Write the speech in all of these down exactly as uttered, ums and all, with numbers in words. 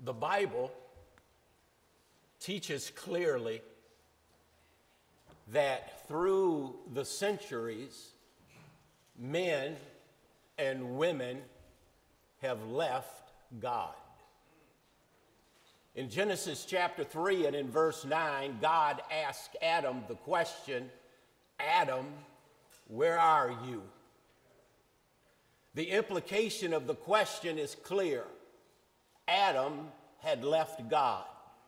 The Bible teaches clearly that through the centuries, men and women have left God. In Genesis chapter three and in verse nine, God asked Adam the question, "Adam, where are you?" The implication of the question is clear. Adam had left God.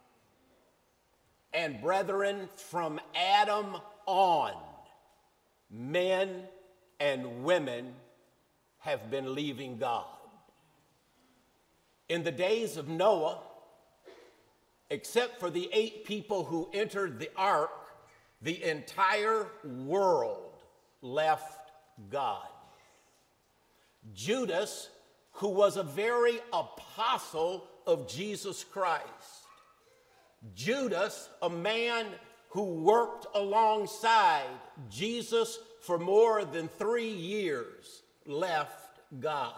And brethren, from Adam on, men and women have been leaving God. In the days of Noah, except for the eight people who entered the ark, the entire world left God. Judas, who was a very apostle of Jesus Christ, Judas, a man who worked alongside Jesus for more than three years, left God.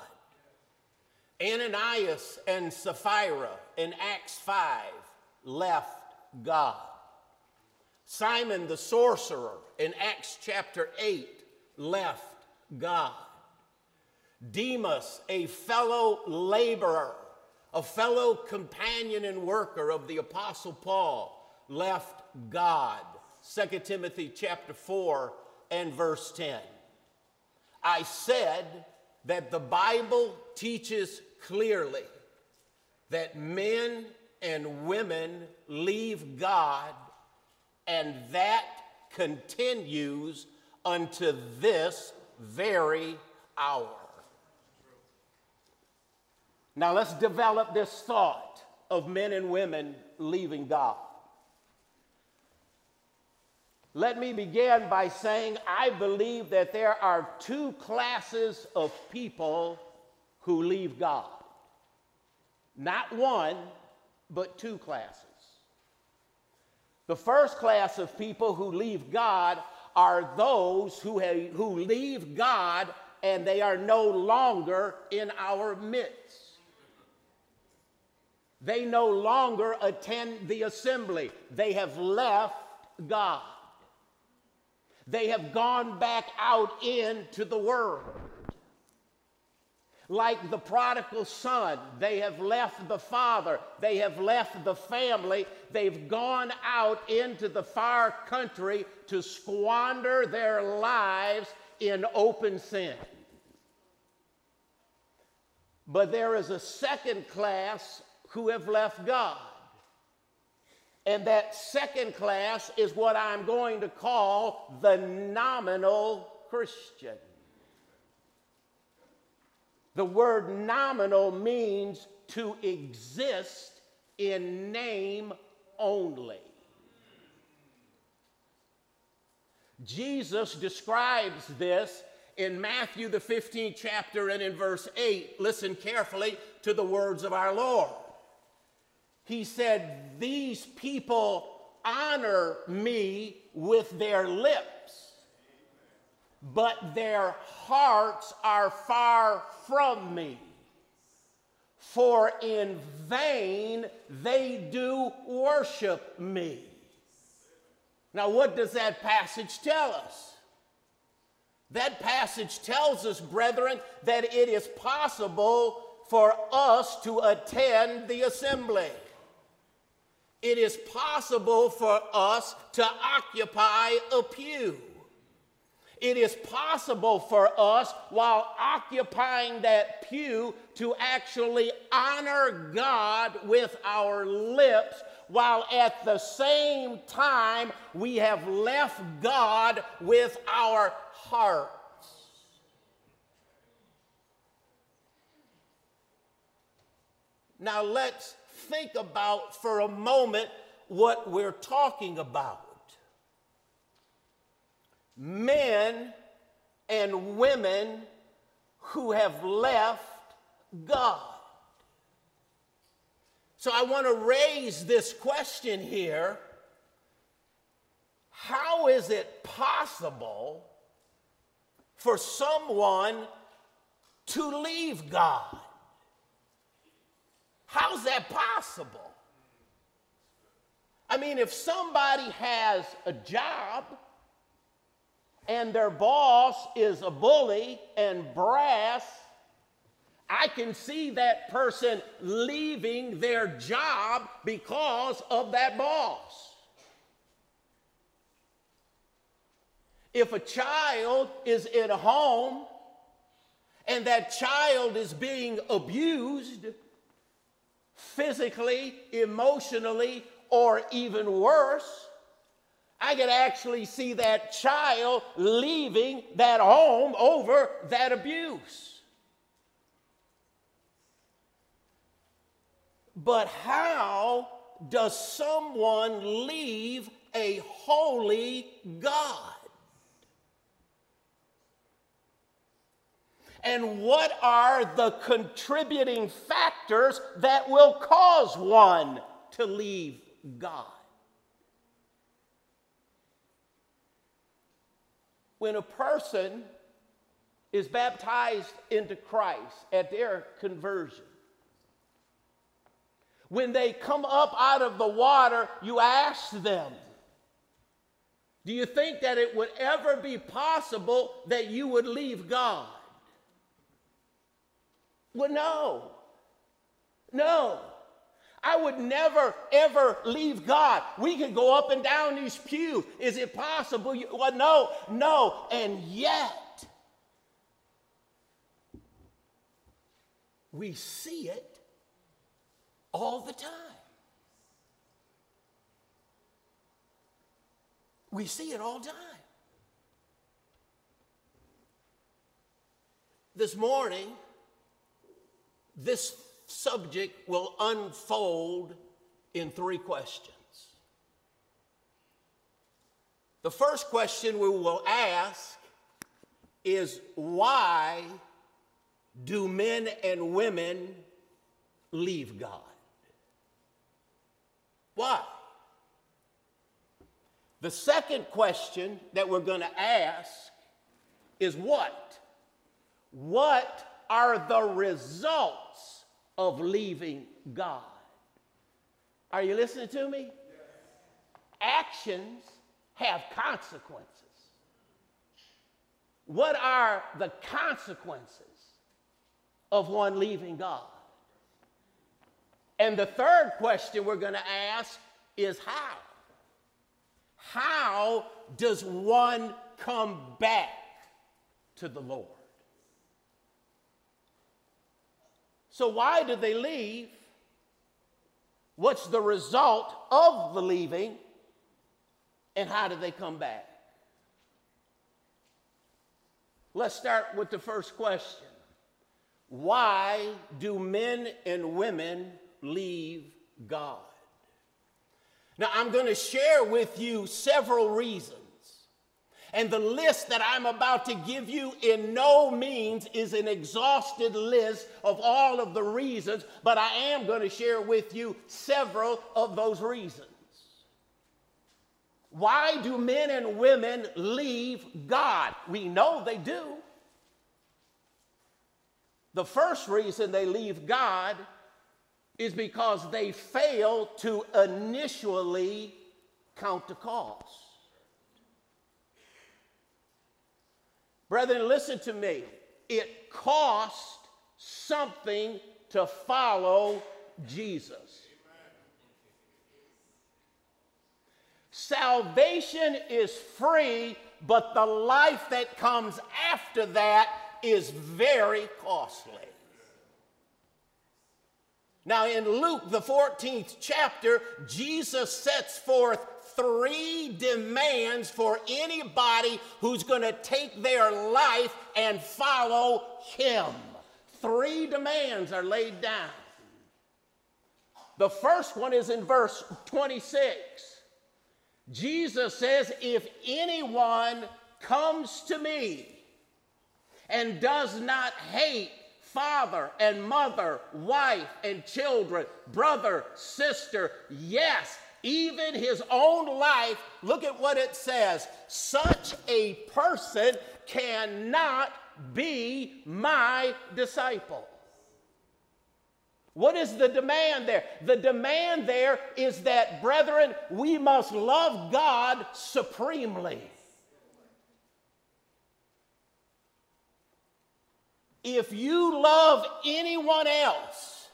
Ananias and Sapphira in Acts five left God. Simon the sorcerer in Acts chapter eight left God. Demas, a fellow laborer, a fellow companion and worker of the Apostle Paul, left God. Second Timothy chapter four and verse ten. I said that the Bible teaches clearly that men and women leave God, and that continues unto this very hour. Now let's develop this thought of men and women leaving God. Let me begin by saying I believe that there are two classes of people who leave God. Not one, but two classes. The first class of people who leave God are those who, have, who leave God and they are no longer in our midst. They no longer attend the assembly. They have left God. They have gone back out into the world. Like the prodigal son, they have left the father. They have left the family. They've gone out into the far country to squander their lives in open sin. But there is a second class who have left God. And that second class is what I'm going to call the nominal Christian. The word nominal means to exist in name only. Jesus describes this in Matthew the fifteenth chapter and in verse eight. Listen carefully to the words of our Lord. He said, "These people honor me with their lips, but their hearts are far from me. For in vain they do worship me." Now, what does that passage tell us? That passage tells us, brethren, that it is possible for us to attend the assembly. It is possible for us to occupy a pew. It is possible for us, while occupying that pew, to actually honor God with our lips, while at the same time we have left God with our hearts. Now let's think about for a moment what we're talking about. Men and women who have left God. So I want to raise this question here. How is it possible for someone to leave God? How's that possible? I mean, if somebody has a job and their boss is a bully and brass, I can see that person leaving their job because of that boss. If a child is in a home and that child is being abused physically, emotionally, or even worse, I could actually see that child leaving that home over that abuse. But how does someone leave a holy God? And what are the contributing factors that will cause one to leave God? When a person is baptized into Christ at their conversion, when they come up out of the water, you ask them, do you think that it would ever be possible that you would leave God? Well, no. No. I would never, ever leave God. We could go up and down these pews. Is it possible? You, well, no, no. And yet, we see it all the time. We see it all the time. This morning, this subject will unfold in three questions. The first question we will ask is, why do men and women leave God? Why? The second question that we're going to ask is what? What are the results of leaving God? Are you listening to me? Yes. Actions have consequences. What are the consequences of one leaving God? And the third question we're going to ask is how? How does one come back to the Lord? So why do they leave? What's the result of the leaving? And how do they come back? Let's start with the first question. Why do men and women leave God? Now, I'm going to share with you several reasons. And the list that I'm about to give you in no means is an exhausted list of all of the reasons, but I am going to share with you several of those reasons. Why do men and women leave God? We know they do. The first reason they leave God is because they fail to initially count the cost. Brethren, listen to me. It costs something to follow Jesus. Salvation is free, but the life that comes after that is very costly. Now, in Luke, the fourteenth chapter, Jesus sets forth three demands for anybody who's going to take their life and follow him. Three demands are laid down. The first one is in verse twenty-six. Jesus says, if anyone comes to me and does not hate father and mother, wife and children, brother, sister, yes, even his own life, look at what it says. Such a person cannot be my disciple. What is the demand there? The demand there is that, brethren, we must love God supremely. If you love anyone else,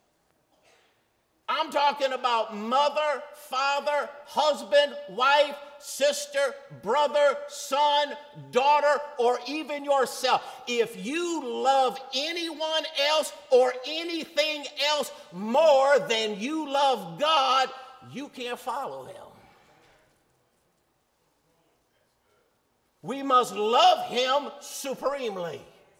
I'm talking about mother, father, husband, wife, sister, brother, son, daughter, or even yourself. If you love anyone else or anything else more than you love God, you can't follow him. We must love him supremely.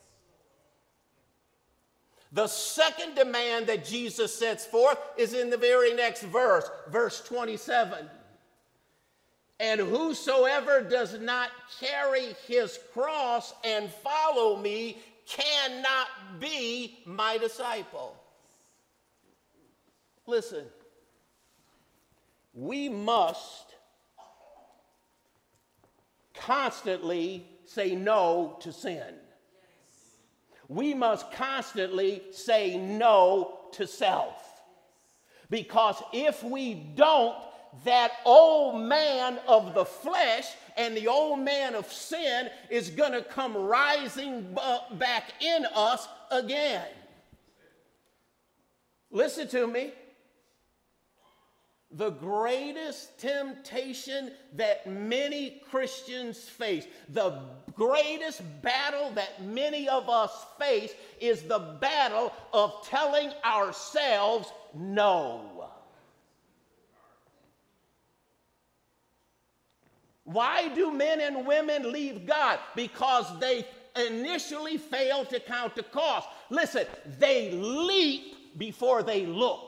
The second demand that Jesus sets forth is in the very next verse, verse twenty-seven. And whosoever does not carry his cross and follow me cannot be my disciple. Listen, we must constantly say no to sin. We must constantly say no to self. Because if we don't, that old man of the flesh and the old man of sin is going to come rising back in us again. Listen to me. The greatest temptation that many Christians face, the greatest battle that many of us face, is the battle of telling ourselves no. Why do men and women leave God? Because they initially fail to count the cost. Listen, they leap before they look.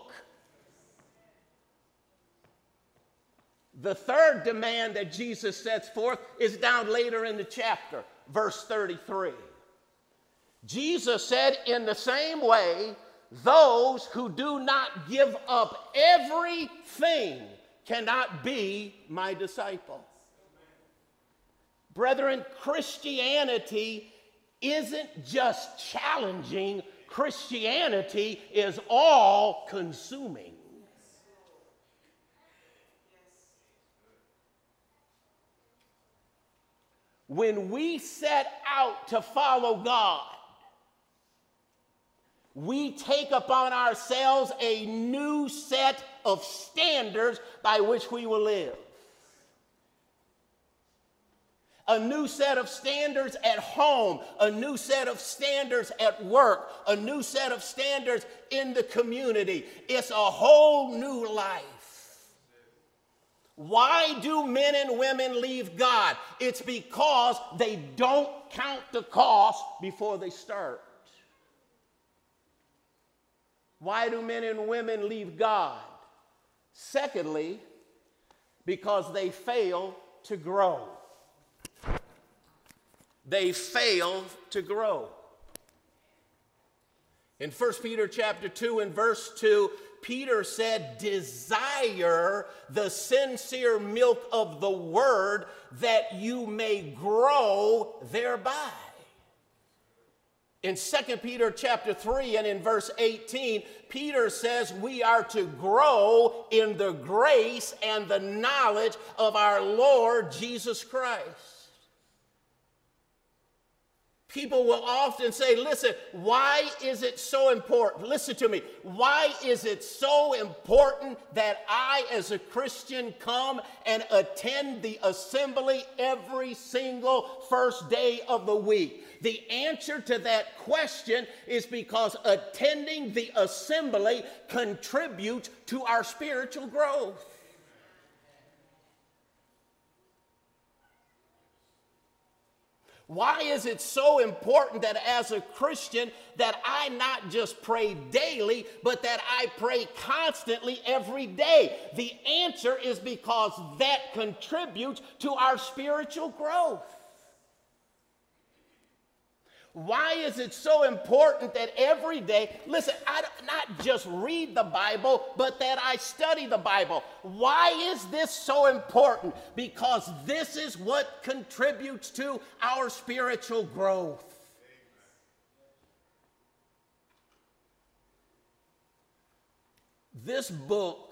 The third demand that Jesus sets forth is down later in the chapter, verse thirty-three. Jesus said, in the same way, those who do not give up everything cannot be my disciple. Brethren, Christianity isn't just challenging. Christianity is all consuming. When we set out to follow God, we take upon ourselves a new set of standards by which we will live. A new set of standards at home, a new set of standards at work, a new set of standards in the community. It's a whole new life. Why do men and women leave God? It's because they don't count the cost before they start. Why do men and women leave God? Secondly, because they fail to grow. They fail to grow. In First Peter chapter two and verse two, Peter said, desire the sincere milk of the word that you may grow thereby. In Second Peter chapter three and in verse eighteen, Peter says we are to grow in the grace and the knowledge of our Lord Jesus Christ. People will often say, listen, why is it so important? Listen to me. Why is it so important that I, as a Christian, come and attend the assembly every single first day of the week? The answer to that question is because attending the assembly contributes to our spiritual growth. Why is it so important that as a Christian that I not just pray daily, but that I pray constantly every day? The answer is because that contributes to our spiritual growth. Why is it so important that every day, listen, I not just read the Bible, but that I study the Bible? Why is this so important? Because this is what contributes to our spiritual growth. This book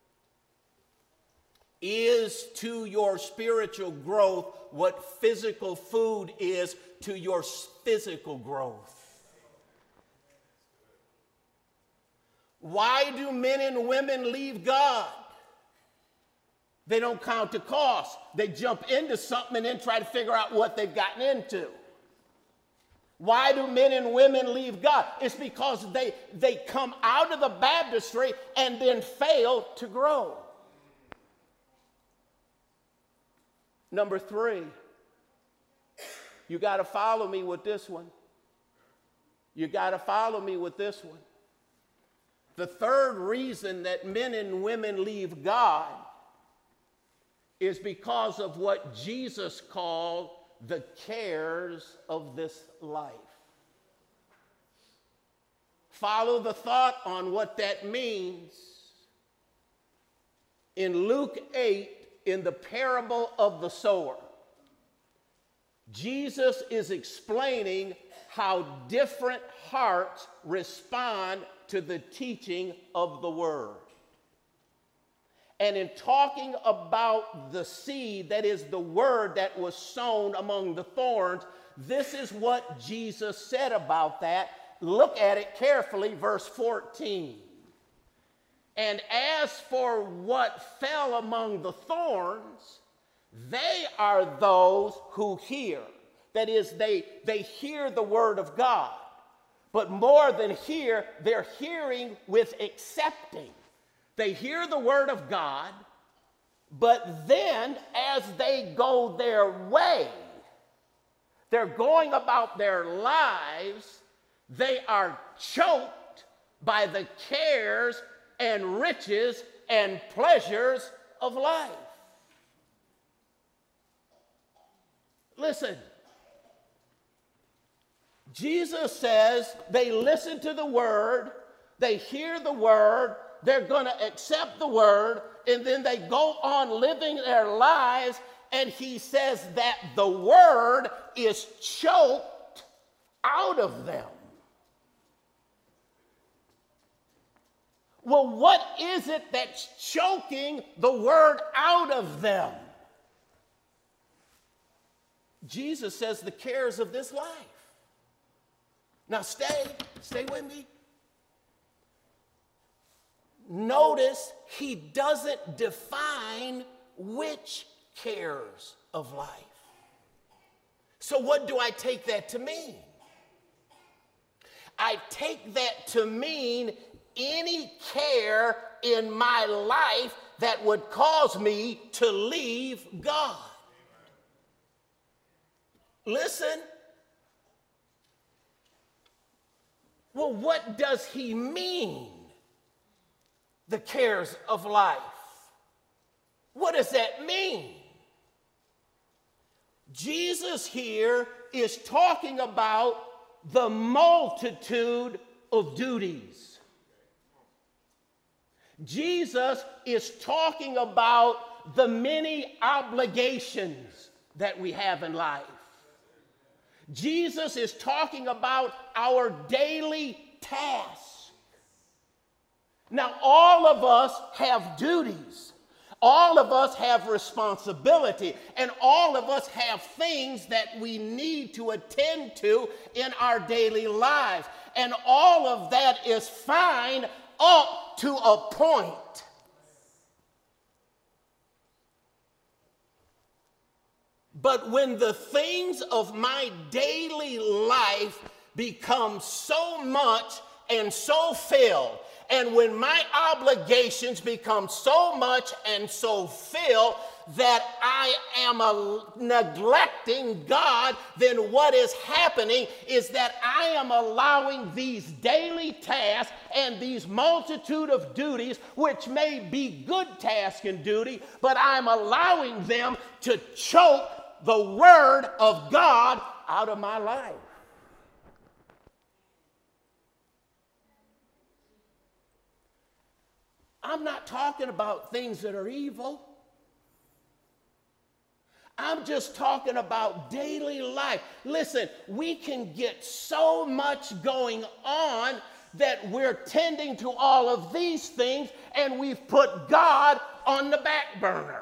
is to your spiritual growth what physical food is to your physical growth. Why do men and women leave God? They don't count the cost. They jump into something and then try to figure out what they've gotten into. Why do men and women leave God? It's because they, they come out of the baptistry and then fail to grow. Number three, you got to follow me with this one. You got to follow me with this one. The third reason that men and women leave God is because of what Jesus called the cares of this life. Follow the thought on what that means. In Luke eight, in the parable of the sower, Jesus is explaining how different hearts respond to the teaching of the word. And in talking about the seed, that is the word that was sown among the thorns, this is what Jesus said about that. Look at it carefully, verse fourteen. And as for what fell among the thorns, they are those who hear. That is, they, they hear the word of God. But more than hear, they're hearing with accepting. They hear the word of God, but then as they go their way, they're going about their lives, they are choked by the cares and riches and pleasures of life. Listen, Jesus says they listen to the word, they hear the word, they're going to accept the word, and then they go on living their lives, and he says that the word is choked out of them. Well, what is it that's choking the word out of them? Jesus says the cares of this life. Now stay, stay with me. Notice he doesn't define which cares of life. So what do I take that to mean? I take that to mean any care in my life that would cause me to leave God. Listen. Well, what does he mean? The cares of life. What does that mean? Jesus here is talking about the multitude of duties. Jesus is talking about the many obligations that we have in life. Jesus is talking about our daily tasks. Now, all of us have duties. All of us have responsibility. And all of us have things that we need to attend to in our daily lives. And all of that is fine up to a point. But when the things of my daily life become so much and so filled, and when my obligations become so much and so filled that I am a, neglecting God, then what is happening is that I am allowing these daily tasks and these multitude of duties, which may be good task and duty, but I'm allowing them to choke the word of God out of my life. I'm not talking about things that are evil. I'm just talking about daily life. Listen, we can get so much going on that we're tending to all of these things and we've put God on the back burner.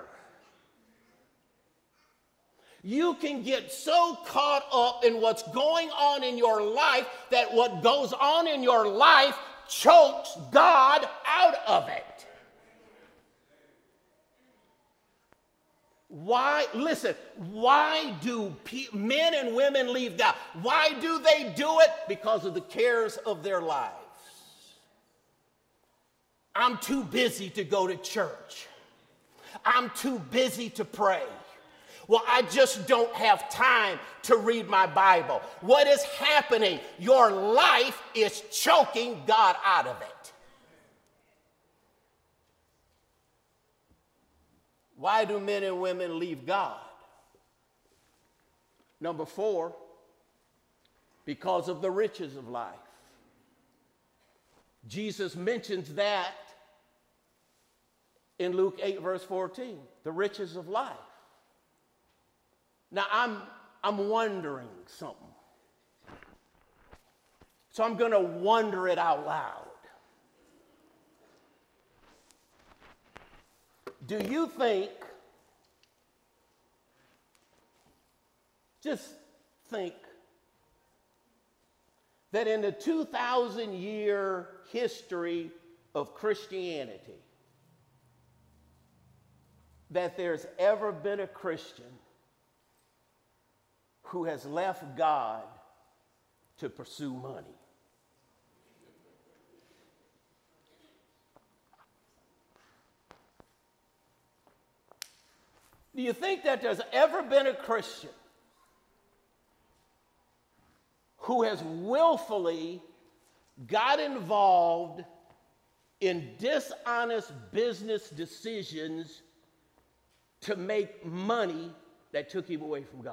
You can get so caught up in what's going on in your life that what goes on in your life chokes God out of it. Why, listen, why do pe- men and women leave God? Why do they do it? Because of the cares of their lives. I'm too busy to go to church. I'm too busy to pray. Well, I just don't have time to read my Bible. What is happening? Your life is choking God out of it. Why do men and women leave God? Number four, because of the riches of life. Jesus mentions that in Luke eight, verse fourteen, the riches of life. Now, I'm, I'm wondering something. So I'm going to wonder it out loud. Do you think, just think, that in the two thousand year history of Christianity, that there's ever been a Christian who has left God to pursue money? Do you think that there's ever been a Christian who has willfully got involved in dishonest business decisions to make money that took him away from God?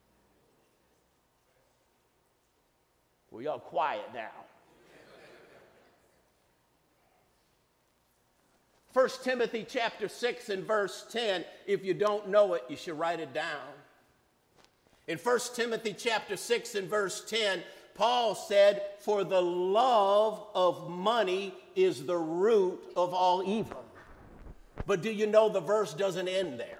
Well, y'all quiet now. First Timothy chapter six and verse ten, if you don't know it, you should write it down. In First Timothy chapter six and verse ten, Paul said, "For the love of money is the root of all evil." But do you know the verse doesn't end there?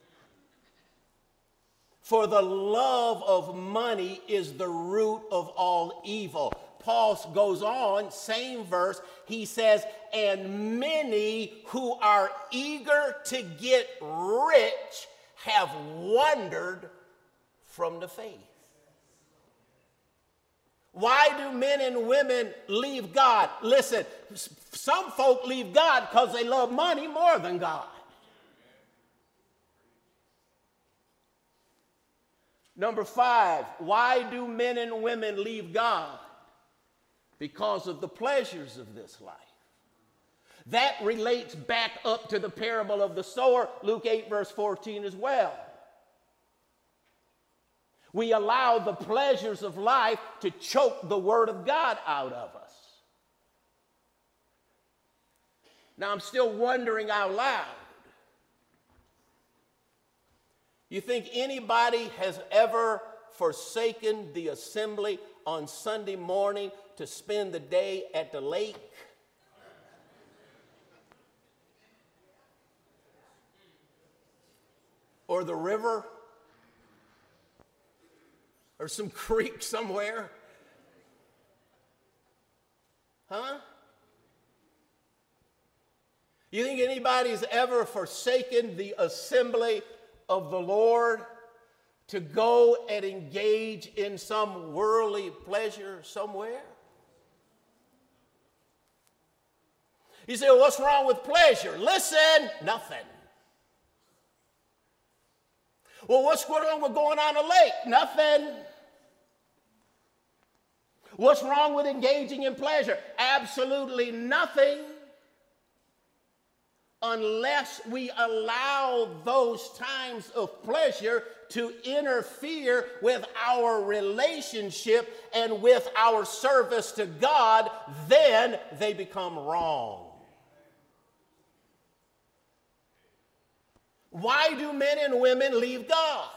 For the love of money is the root of all evil. Paul goes on, same verse, he says, and many who are eager to get rich have wandered from the faith. Why do men and women leave God? Listen, some folk leave God because they love money more than God. Number five, why do men and women leave God? Because of the pleasures of this life. That relates back up to the parable of the sower, Luke eight, verse fourteen as well. We allow the pleasures of life to choke the word of God out of us. Now, I'm still wondering out loud. You think anybody has ever forsaken the assembly on Sunday morning to spend the day at the lake? Or the river? Or some creek somewhere? Huh? You think anybody's ever forsaken the assembly of the Lord to go and engage in some worldly pleasure somewhere? You say, well, what's wrong with pleasure? Listen, nothing. Well, what's wrong with going on a lake? Nothing. What's wrong with engaging in pleasure? Absolutely nothing. Unless we allow those times of pleasure to interfere with our relationship and with our service to God, then they become wrong. Why do men and women leave God?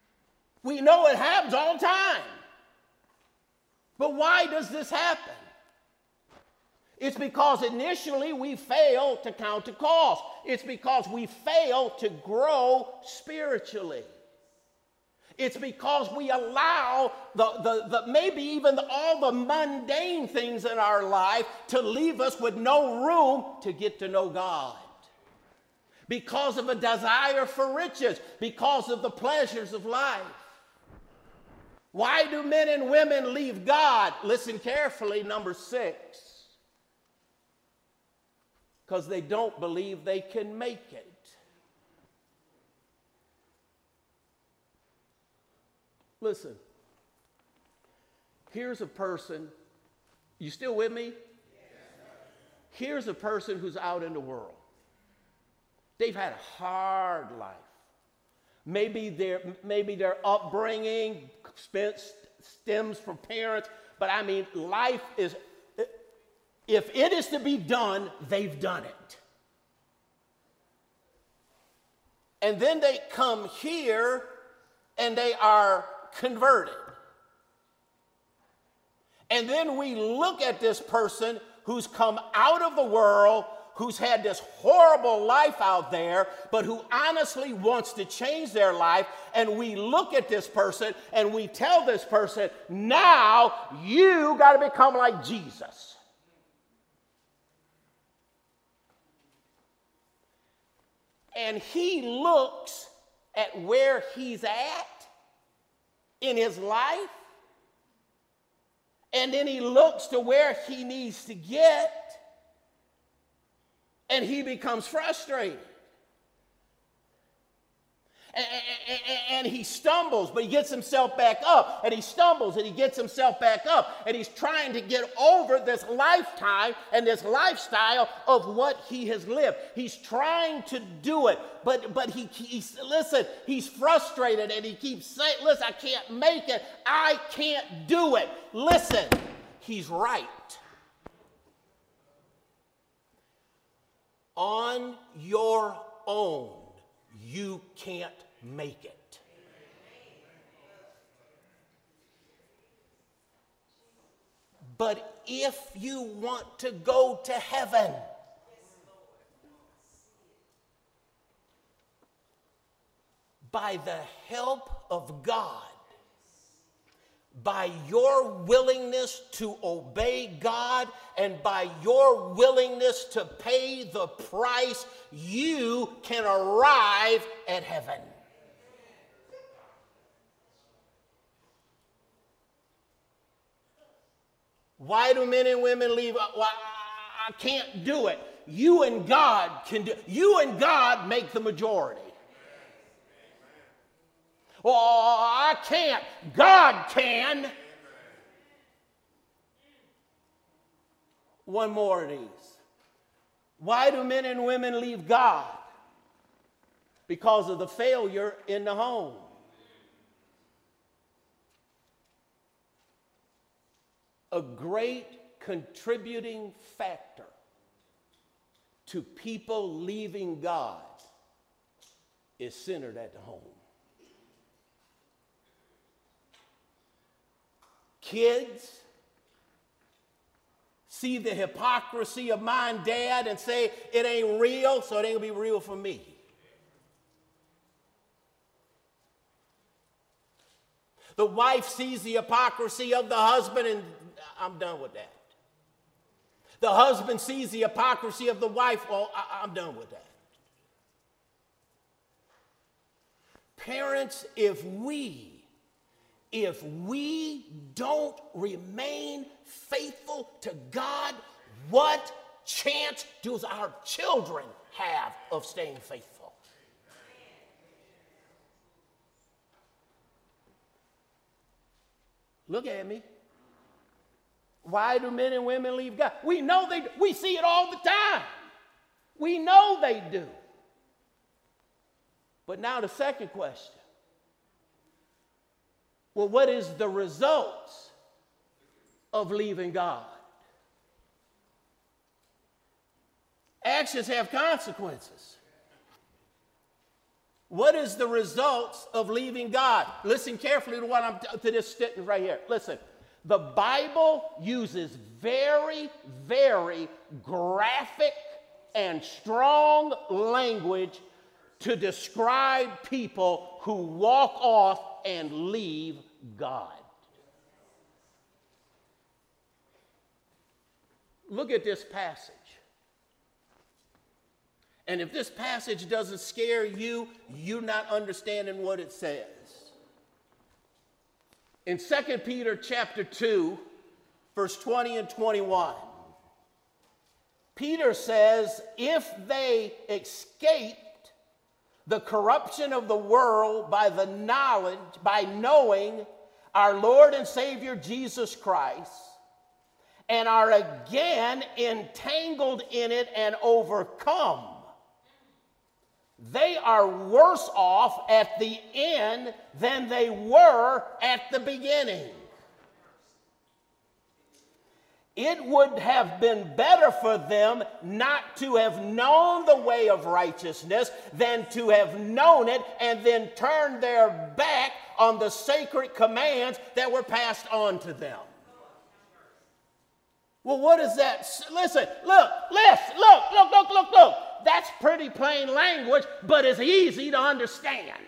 We know it happens all the time. But why does this happen? It's because initially we fail to count the cost. It's because we fail to grow spiritually. It's because we allow the, the, the maybe even the, all the mundane things in our life to leave us with no room to get to know God. Because of a desire for riches, because of the pleasures of life. Why do men and women leave God? Listen carefully, number six. Because they don't believe they can make it. Listen, here's a person, you still with me? Here's a person who's out in the world. They've had a hard life. Maybe their, maybe their upbringing stems from parents, but I mean, life is, if it is to be done, they've done it. And then they come here and they are converted. And then we look at this person who's come out of the world, who's had this horrible life out there, but who honestly wants to change their life, and we look at this person and we tell this person, now you got to become like Jesus. And he looks at where he's at in his life, and then he looks to where he needs to get, and he becomes frustrated. And, and, and he stumbles, but he gets himself back up, and he stumbles and he gets himself back up, and he's trying to get over this lifetime and this lifestyle of what he has lived. He's trying to do it, but but he he's, listen, he's frustrated, and he keeps saying, listen, I can't make it, I can't do it. Listen, he's right. On your own, you can't make it. But if you want to go to heaven, by the help of God, by your willingness to obey God and by your willingness to pay the price, you can arrive at heaven. Why do men and women leave? Well, I can't do it. You and God can do it. You and God make the majority. Well, I can't. God can. One more of these. Why do men and women leave God? Because of the failure in the home. A great contributing factor to people leaving God is centered at the home. Kids see the hypocrisy of mom and dad and say, it ain't real, so it ain't gonna be real for me. The wife sees the hypocrisy of the husband, and I'm done with that. The husband sees the hypocrisy of the wife, well, I- I'm done with that. Parents, if we If we don't remain faithful to God, what chance do our children have of staying faithful? Look at me. Why do men and women leave God? We know they do. We see it all the time. We know they do. But now the second question. Well, what is the results of leaving God? Actions have consequences. What is the results of leaving God? Listen carefully to what I'm to this sentence right here. Listen, The Bible uses very, very graphic and strong language to describe people who walk off and leave God. Look at this passage. And if this passage doesn't scare you, you're not understanding what it says. In Second Peter chapter two, verse twenty and twenty-one, Peter says, if they escaped the corruption of the world by the knowledge, by knowing our Lord and Savior Jesus Christ, and are again entangled in it and overcome, they are worse off at the end than they were at the beginning. It would have been better for them not to have known the way of righteousness than to have known it and then turned their back on the sacred commands that were passed on to them. Well, what is that? Listen, look, listen, look, look, look, look, look. That's pretty plain language, but it's easy to understand.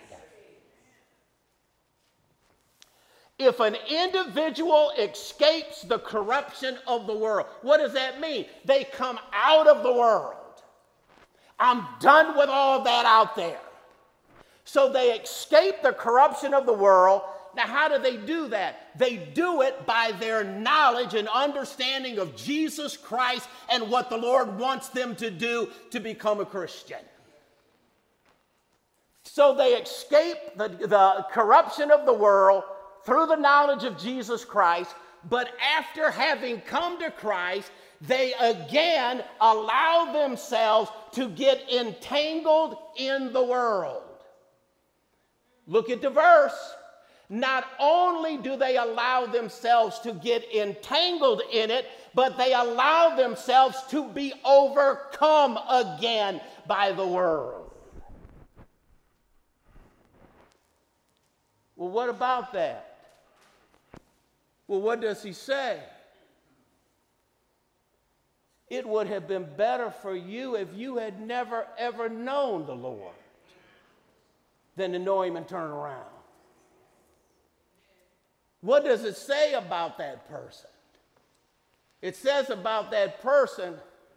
If an individual escapes the corruption of the world, what does that mean? They come out of the world. I'm done with all that out there. So they escape the corruption of the world. Now, how do they do that? They do it by their knowledge and understanding of Jesus Christ and what the Lord wants them to do to become a Christian. So they escape the, the corruption of the world through the knowledge of Jesus Christ, but after having come to Christ, they again allow themselves to get entangled in the world. Look at the verse. Not only do they allow themselves to get entangled in it, but they allow themselves to be overcome again by the world. Well, what about that? Well, what does he say? It would have been better for you if you had never, ever known the Lord than to know him and turn around. What does it say about that person? It says about that person,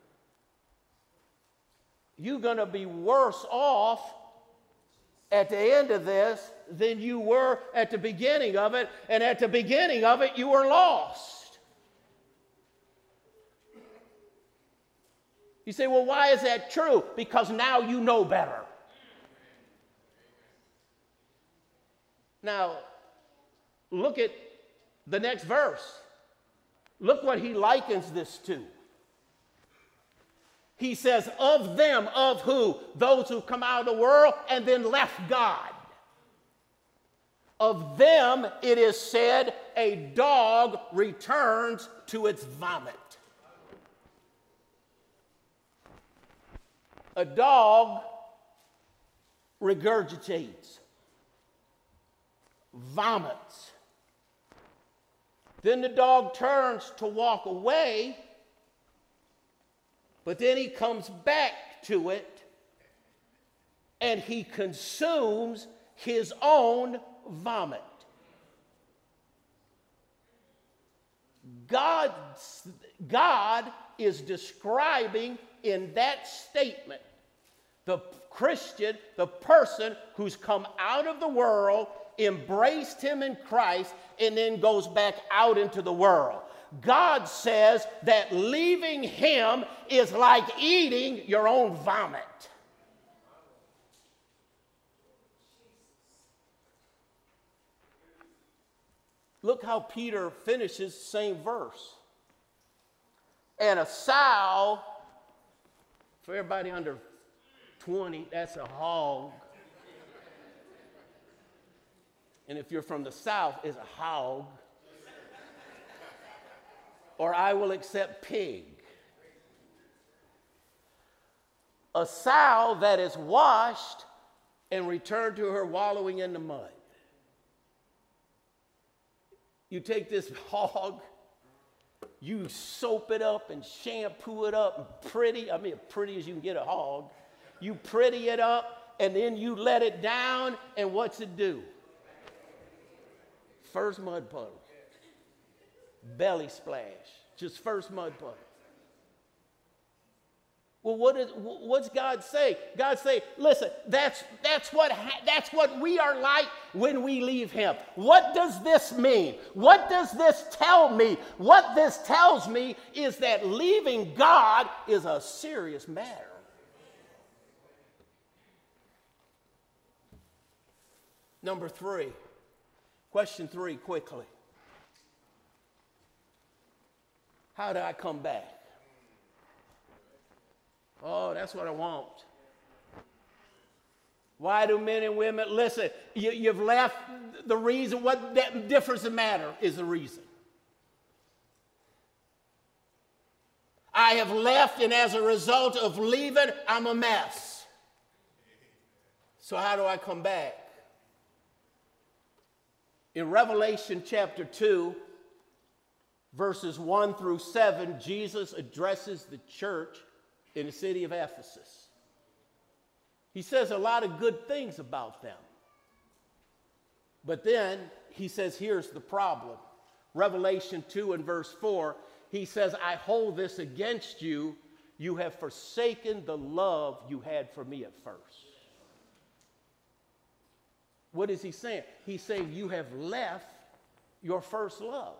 you're going to be worse off at the end of this than you were at the beginning of it, and at the beginning of it, you were lost. You say, well, why is that true? Because now you know better. Now, look at the next verse. Look what he likens this to. He says, of them, of who? Those who come out of the world and then left God. Of them, it is said, a dog returns to its vomit. A dog regurgitates, vomits. Then the dog turns to walk away, but then he comes back to it and he consumes his own vomit. God, God is describing in that statement the Christian, the person who's come out of the world, embraced him in Christ, and then goes back out into the world. God says that leaving him is like eating your own vomit. Look how Peter finishes the same verse. And a sow, for everybody under twenty, that's a hog. And if you're from the South, it's a hog. Or I will accept pig. A sow that is washed and returned to her wallowing in the mud. You take this hog, you soap it up and shampoo it up, and pretty, I mean, pretty as you can get a hog. You pretty it up, and then you let it down, and what's it do? First mud puddle. Belly splash. Just first mud puddle. Well, what is, what's God say? God say, listen, that's, that's, what ha- that's what we are like when we leave him. What does this mean? What does this tell me? What this tells me is that leaving God is a serious matter. Number three, question three quickly. How do I come back? Oh, that's what I want. Why do men and women, listen, you, you've left the reason, what that difference in matter is the reason. I have left, and as a result of leaving, I'm a mess. So how do I come back? In Revelation chapter two, verses one through seven, Jesus addresses the church in the city of Ephesus. He says a lot of good things about them. But then he says, here's the problem. Revelation two and verse four, he says, I hold this against you. You have forsaken the love you had for me at first. What is he saying? He's saying you have left your first love.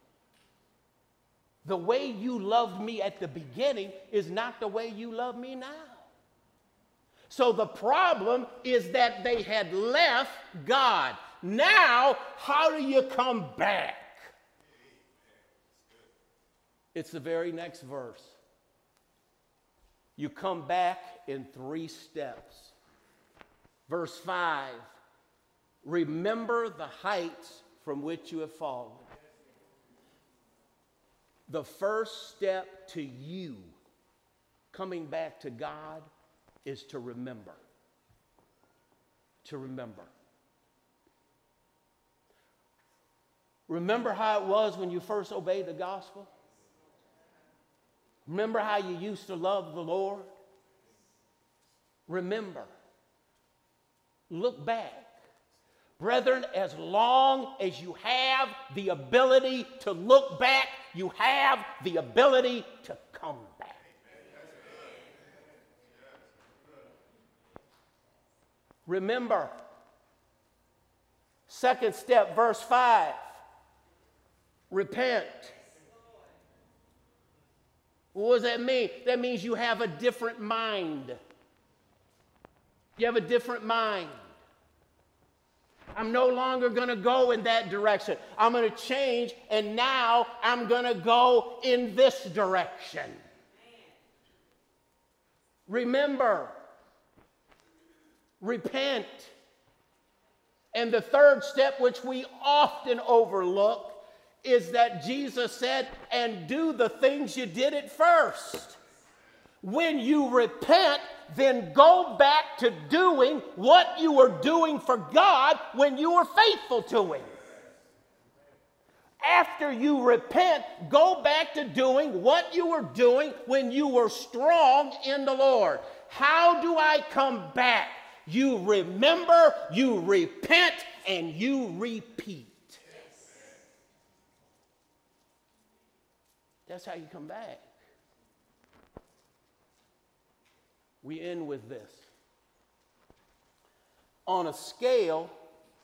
The way you loved me at the beginning is not the way you love me now. So the problem is that they had left God. Now, how do you come back? It's the very next verse. You come back in three steps. Verse five, remember the heights from which you have fallen. The first step to you coming back to God is to remember. To remember. Remember how it was when you first obeyed the gospel? Remember how you used to love the Lord? Remember. Look back. Brethren, as long as you have the ability to look back, you have the ability to come back. Remember, second step, verse five, repent. What does that mean? That means you have a different mind. You have a different mind. I'm no longer going to go in that direction. I'm going to change, and now I'm going to go in this direction. Remember, repent. And the third step, which we often overlook, is that Jesus said, and do the things you did at first. When you repent, then go back to doing what you were doing for God when you were faithful to him. After you repent, go back to doing what you were doing when you were strong in the Lord. How do I come back? You remember, you repent, and you repeat. That's how you come back. We end with this. On a scale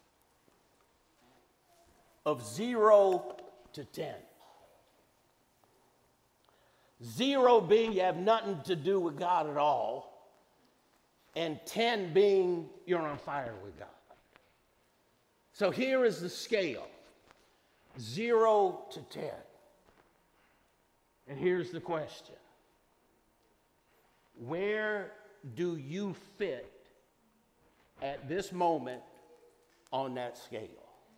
of zero to ten. Zero being you have nothing to do with God at all, and ten being you're on fire with God. So here is the scale. Zero to ten. And here's the question. Where do you fit at this moment on that scale?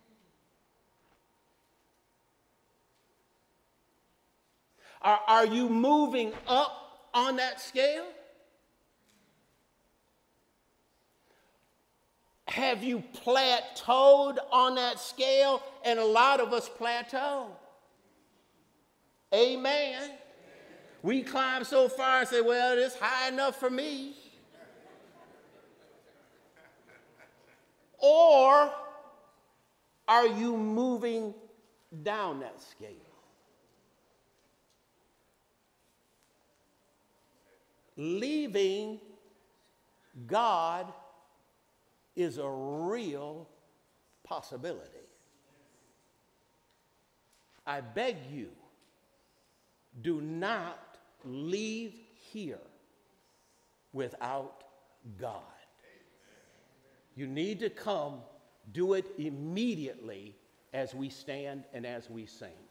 Are, are you moving up on that scale? Have you plateaued on that scale? And a lot of us plateau. Amen. We climb so far and say, well, it's high enough for me. Or are you moving down that scale? Leaving God is a real possibility. I beg you, do not leave here without God. You need to come, do it immediately as we stand and as we sing.